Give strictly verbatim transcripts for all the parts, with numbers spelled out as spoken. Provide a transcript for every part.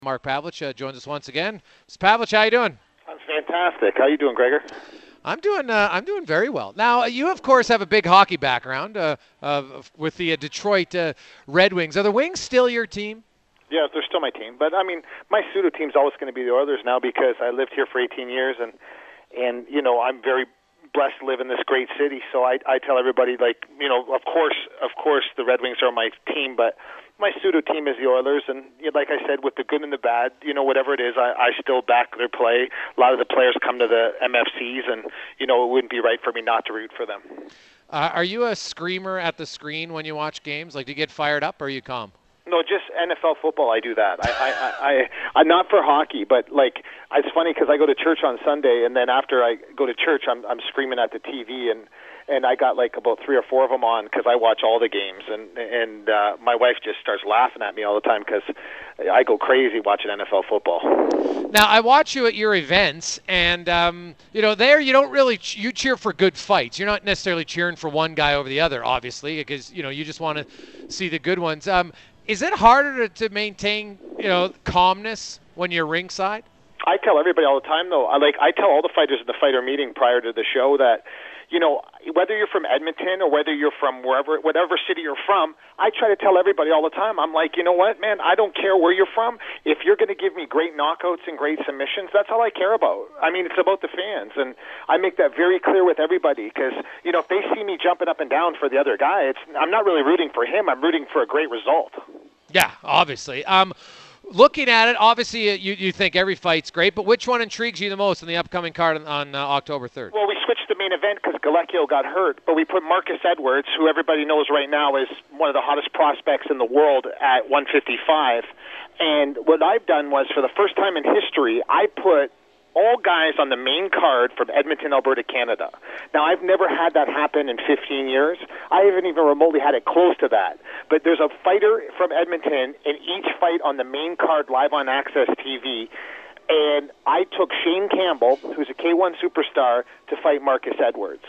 Mark Pavlich uh, joins us once again. Mister Pavlich, how you doing? I'm fantastic. How you doing, Gregor? I'm doing. Uh, I'm doing very well. Now, you of course have a big hockey background uh, uh, with the uh, Detroit uh, Red Wings. Are the Wings still your team? Yeah, they're still my team. But I mean, my pseudo team's always going to be the Oilers now because I lived here for eighteen years, and and you know I'm very blessed to live in this great city. So I I tell everybody, like, you know, of course, of course, the Red Wings are my team, but my pseudo team is the Oilers, and you know, like I said, with the good and the bad, you know, whatever it is, I, I still back their play. A lot of the players come to the M F Cs, and you know, it wouldn't be right for me not to root for them. Uh, are you a screamer at the screen when you watch games? Like, do you get fired up, or are you calm? No, just N F L football. I do that. I, I, I, I, I'm not for hockey, but like it's funny because I go to church on Sunday, and then after I go to church, I'm I'm screaming at the T V, and and I got like about three or four of them on because I watch all the games, and and uh, my wife just starts laughing at me all the time because I go crazy watching N F L football. Now, I watch you at your events, and um, you know, there you don't really ch- you cheer for good fights. You're not necessarily cheering for one guy over the other, obviously, because you know you just want to see the good ones. Um, Is it harder to, to maintain, you know, calmness when you're ringside? I tell everybody all the time, though. I like I tell all the fighters in the fighter meeting prior to the show that, you know, whether you're from Edmonton or whether you're from wherever, whatever city you're from, I try to tell everybody all the time. I'm like, you know what, man? I don't care where you're from. If you're going to give me great knockouts and great submissions, that's all I care about. I mean, it's about the fans, and I make that very clear with everybody because, you know, if they see me jumping up and down for the other guy, it's I'm not really rooting for him. I'm rooting for a great result. Yeah, obviously. Um, looking at it, obviously uh, you, you think every fight's great, but which one intrigues you the most in the upcoming card on, on uh, October third? Well, we switched the main event because Galecchio got hurt, but we put Marcus Edwards, who everybody knows right now is one of the hottest prospects in the world, at one fifty-five. And what I've done was, for the first time in history, I put all guys on the main card from Edmonton, Alberta, Canada. Now, I've never had that happen in fifteen years. I haven't even remotely had it close to that. But there's a fighter from Edmonton in each fight on the main card live on Access T V. And I took Shane Campbell, who's a K one superstar, to fight Marcus Edwards.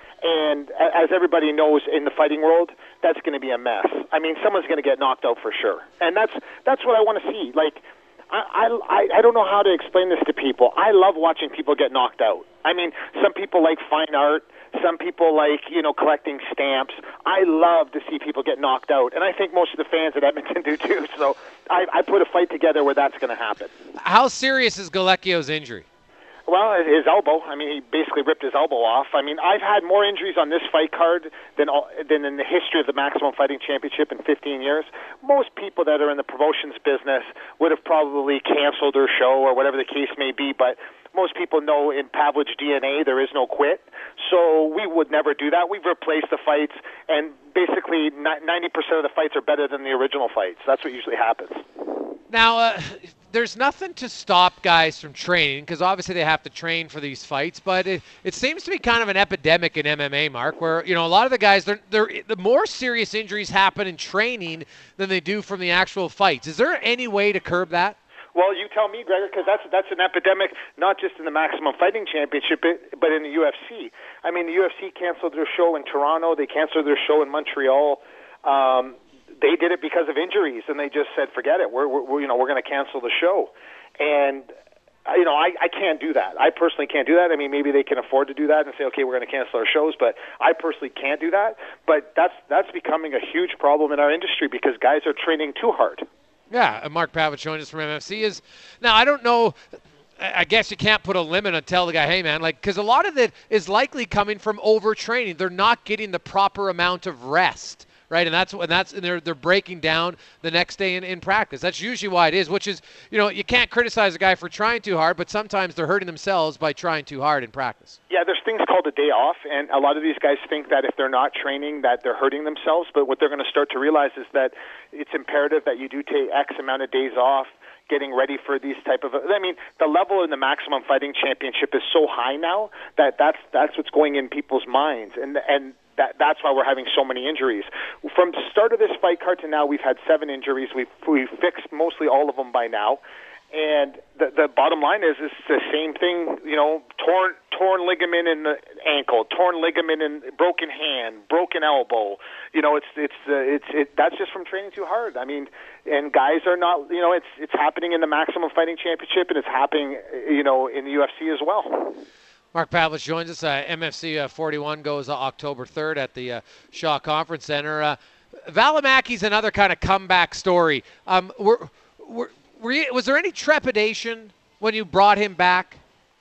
And as everybody knows in the fighting world, that's going to be a mess. I mean, someone's going to get knocked out for sure. And that's that's what I want to see. Like, I, I I don't know how to explain this to people. I love watching people get knocked out. I mean, some people like fine art. Some people like, you know, collecting stamps. I love to see people get knocked out, and I think most of the fans at Edmonton do too. So I, I put a fight together where that's going to happen. How serious is Galecchio's injury? Well, his elbow. I mean, he basically ripped his elbow off. I mean, I've had more injuries on this fight card than all, than in the history of the Maximum Fighting Championship in fifteen years. Most people that are in the promotions business would have probably canceled their show or whatever the case may be, but most people know in Pavlich D N A there is no quit. So we would never do that. We've replaced the fights, and basically ninety percent of the fights are better than the original fights. That's what usually happens. Now, uh, there's nothing to stop guys from training because obviously they have to train for these fights, but it, it seems to be kind of an epidemic in M M A, Mark, where, you know, a lot of the guys, they're, they're, the more serious injuries happen in training than they do from the actual fights. Is there any way to curb that? Well, you tell me, Gregor, because that's that's an epidemic not just in the Maximum Fighting Championship, but in the U F C. I mean, the U F C canceled their show in Toronto. They canceled their show in Montreal. Um, they did it because of injuries, and they just said, "Forget it. We're, we're you know we're going to cancel the show." And you know, I, I can't do that. I personally can't do that. I mean, maybe they can afford to do that and say, "Okay, we're going to cancel our shows," but I personally can't do that. But that's that's becoming a huge problem in our industry because guys are training too hard. Yeah, Mark Pavlich joining us from M F C. Is now I don't know. I guess you can't put a limit and tell the guy, hey man, like, because a lot of it is likely coming from overtraining. They're not getting the proper amount of rest, right? And that's and that's and they're they're breaking down the next day in, in practice. That's usually why it is. Which is, you know, you can't criticize a guy for trying too hard, but sometimes they're hurting themselves by trying too hard in practice. Yeah, there's things called a day off, and a lot of these guys think that if they're not training that they're hurting themselves, but what they're going to start to realize is that it's imperative that you do take X amount of days off getting ready for these type of, I mean, the level in the Maximum Fighting Championship is so high now that that's that's what's going in people's minds, and and that that's why we're having so many injuries. From the start of this fight card to now, we've had seven injuries. We've, we've fixed mostly all of them by now. And the the bottom line is, it's the same thing. You know, torn torn ligament in the ankle, torn ligament in broken hand, broken elbow. You know, it's it's uh, it's it. That's just from training too hard. I mean, and guys are not. You know, it's it's happening in the Maximum Fighting Championship, and it's happening. You know, in the U F C as well. Mark Pavelich joins us. Uh, M F C uh, forty-one goes uh, October third at the uh, Shaw Conference Center. Uh, Valimaki's another kind of comeback story. Um, we're, we're Were you, was there any trepidation when you brought him back?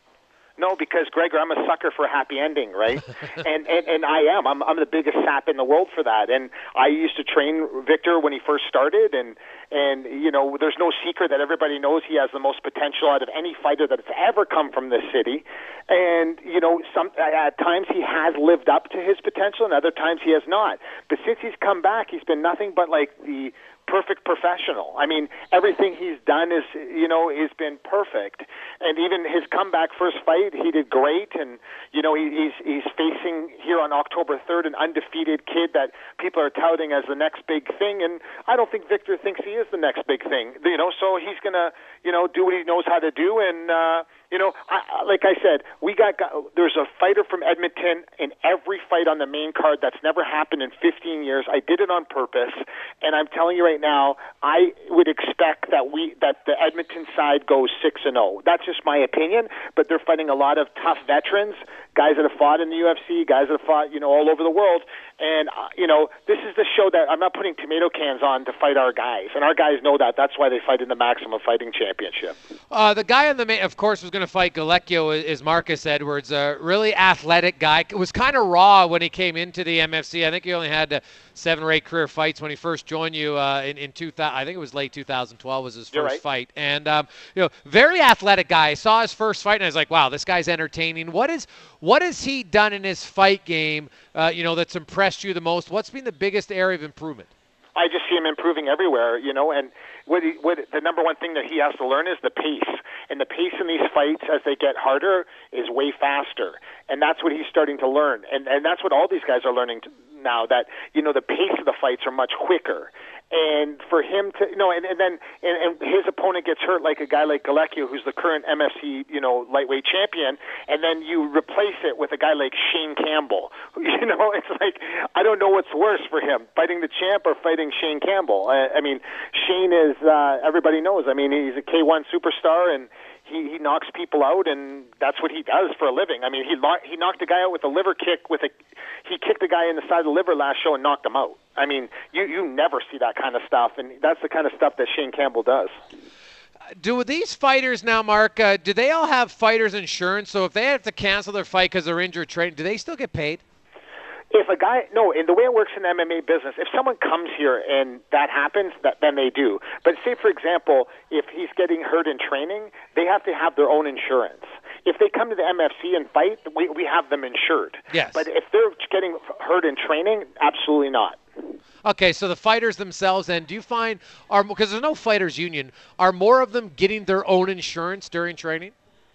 No, because, Gregor, I'm a sucker for a happy ending, right? and, and and I am. I'm I'm the biggest sap in the world for that. And I used to train Victor when he first started, and and you know, there's no secret that everybody knows he has the most potential out of any fighter that's ever come from this city. And you know, some at times he has lived up to his potential, and other times he has not. But since he's come back, he's been nothing but like the perfect professional. I mean, everything he's done is, you know, has been perfect. And even his comeback first fight, he did great. And, you know, he, he's he's facing here on October third an undefeated kid that people are touting as the next big thing. And I don't think Victor thinks he is the next big thing. You know, so he's going to, you know, do what he knows how to do. And, uh, you know, I, like I said, we got, got there's a fighter from Edmonton in every fight on the main card. That's never happened in fifteen years. I did it on purpose, and I'm telling you right now, I would expect that we that the Edmonton side goes six and zero. That's just my opinion. But they're fighting a lot of tough veterans, guys that have fought in the U F C, guys that have fought, you know, all over the world. And uh, you know, this is the show that I'm not putting tomato cans on to fight our guys, and our guys know that. That's why they fight in the Maximum Fighting Championship. Uh, the guy on the main, of course, was going to fight Galecchio is Marcus Edwards, a really athletic guy. It was kind of raw when he came into the M F C. I think he only had uh, seven or eight career fights when he first joined you uh, in, in two thousand. I think it was late two thousand twelve was his first right. fight. And, um, you know, very athletic guy. I saw his first fight, and I was like, wow, this guy's entertaining. What is what has he done in his fight game, uh, you know, that's impressed you the most? What's been the biggest area of improvement? I just see him improving everywhere, you know, and what, he, what the number one thing that he has to learn is the pace. And the pace in these fights as they get harder is way faster. And that's what he's starting to learn. And and that's what all these guys are learning to, now, that, you know, the pace of the fights are much quicker. And for him to, you know, and, and then and, and his opponent gets hurt, like a guy like Galecchio, who's the current M F C, you know, lightweight champion, and then you replace it with a guy like Shane Campbell. You know, it's like, I don't know what's worse for him, fighting the champ or fighting Shane Campbell. I, I mean, Shane is, uh, everybody knows, I mean, he's a K one superstar, and He, he knocks people out, and that's what he does for a living. I mean, he he knocked a guy out with a liver kick. With a he kicked a guy in the side of the liver last show and knocked him out. I mean, you you never see that kind of stuff, and that's the kind of stuff that Shane Campbell does. Do these fighters now, Mark? Uh, do they all have fighters insurance? So if they have to cancel their fight because they're injured training, do they still get paid? If a guy, no, in the way it works in the M M A business, if someone comes here and that happens, that, then they do. But say, for example, if he's getting hurt in training, they have to have their own insurance. If they come to the M F C and fight, we, we have them insured. Yes. But if they're getting hurt in training, absolutely not. Okay, so the fighters themselves then, do you find, are because there's no fighters union, are more of them getting their own insurance during training?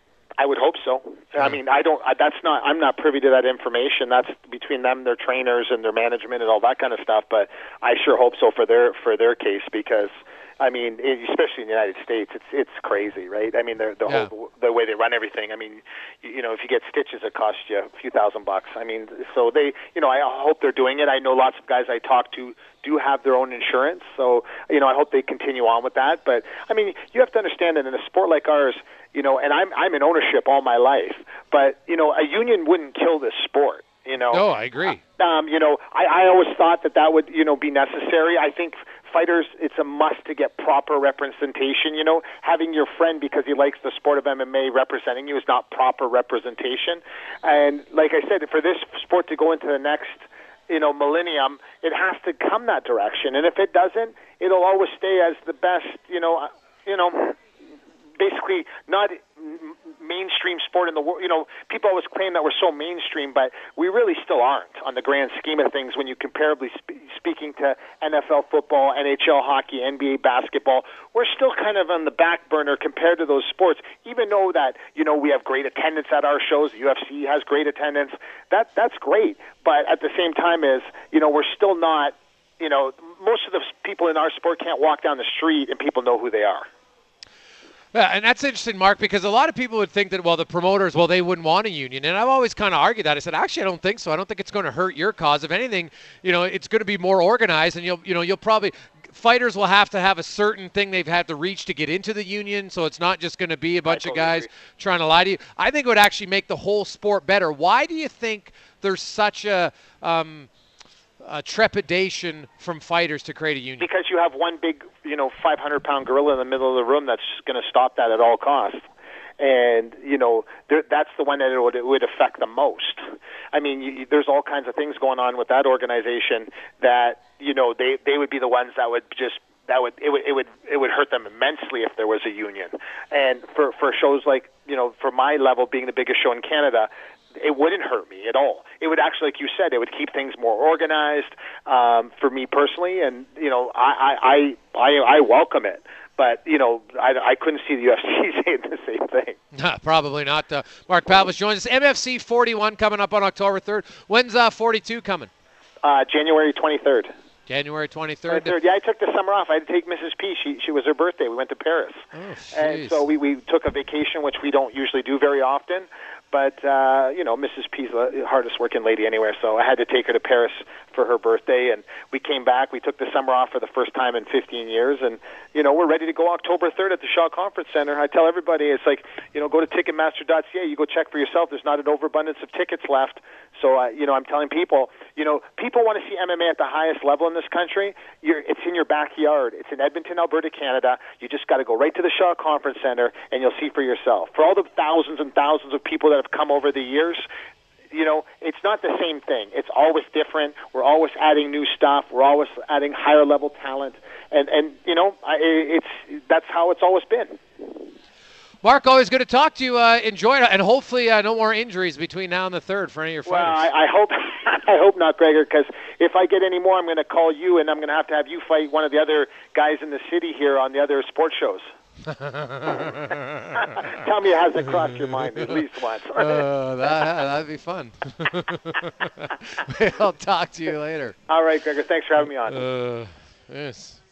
I would hope so. I mean, I don't. I, that's not. I'm not privy to that information. That's between them, their trainers, and their management, and all that kind of stuff. But I sure hope so for their for their case, because I mean, especially in the United States, it's it's crazy, right? I mean, the the yeah. whole the way they run everything. I mean, you, you know, if you get stitches, it costs you a few thousand bucks. I mean, so they, you know, I hope they're doing it. I know lots of guys I talk to do have their own insurance, so you know, I hope they continue on with that. But I mean, you have to understand that in a sport like ours, you know, and I'm I'm in ownership all my life, but you know, a union wouldn't kill this sport. You know, no, I agree. Um, you know, I, I always thought that that would, you know, be necessary. I think fighters, it's a must to get proper representation. You know, having your friend because he likes the sport of M M A representing you is not proper representation. And like I said, for this sport to go into the next, you know, millennium, it has to come that direction. And if it doesn't, it'll always stay as the best, you know, you know, basically not mainstream sport in the world. You know, people always claim that we're so mainstream, but we really still aren't on the grand scheme of things when you comparably sp- speaking to N F L football, N H L hockey, N B A basketball. We're still kind of on the back burner compared to those sports, even though that, you know, we have great attendance at our shows. The U F C has great attendance. That That's great. But at the same time is, you know, we're still not, you know, most of the people in our sport can't walk down the street and people know who they are. Yeah, and that's interesting, Mark, because a lot of people would think that, well, the promoters, well, they wouldn't want a union. And I've always kind of argued that. I said, actually, I don't think so. I don't think it's going to hurt your cause. If anything, you know, it's going to be more organized, and you'll, you know, you'll probably fighters will have to have a certain thing they've had to reach to get into the union, so it's not just going to be a bunch totally of guys agree. trying to lie to you. I think it would actually make the whole sport better. Why do you think there's such a um, – Uh, trepidation from fighters to create a union? Because you have one big, you know, five hundred pound gorilla in the middle of the room that's going to stop that at all costs. And, you know, there, that's the one that it would, it would affect the most. I mean, you, there's all kinds of things going on with that organization that, you know, they, they would be the ones that would just that would it would it would it would hurt them immensely if there was a union. And for for shows like, you know, for my level being the biggest show in Canada, it wouldn't hurt me at all. It would actually, like you said, it would keep things more organized um, for me personally, and you know, I I, I I welcome it. But you know, I, I couldn't see the U F C saying the same thing. No, probably not. Uh, Mark Pavlich joins us. M F C forty-one coming up on October third. When's uh, forty-two coming? Uh, January twenty-third. January twenty-third. twenty-third. Yeah, I took the summer off. I had to take Missus P. She she was her birthday. We went to Paris, Oh, and so we we took a vacation, which we don't usually do very often. But, uh, you know, Missus P's the hardest working lady anywhere, so I had to take her to Paris for her birthday. And we came back. We took the summer off for the first time in fifteen years. And, you know, we're ready to go October third at the Shaw Conference Center. I tell everybody, it's like, you know, go to Ticketmaster dot C A. You go check for yourself. There's not an overabundance of tickets left. So, uh, you know, I'm telling people, you know, people want to see M M A at the highest level in this country. You're, it's in your backyard. It's in Edmonton, Alberta, Canada. You just got to go right to the Shaw Conference Center, and you'll see for yourself. For all the thousands and thousands of people that have come over the years, you know, it's not the same thing. It's always different. We're always adding new stuff. We're always adding higher level talent, and and you know, I, it's that's how it's always been. Mark, always good to talk to you. Uh, enjoy it, and hopefully uh, no more injuries between now and the third for any of your Well, fighters. I, I hope I hope not, Gregor, because if I get any more, I'm going to call you, and I'm going to have to have you fight one of the other guys in the city here on the other sports shows. Tell me it hasn't crossed your mind at least once. uh, that, that'd be fun. I'll talk to you later. All right, Gregor. Thanks for having me on. Uh, yes.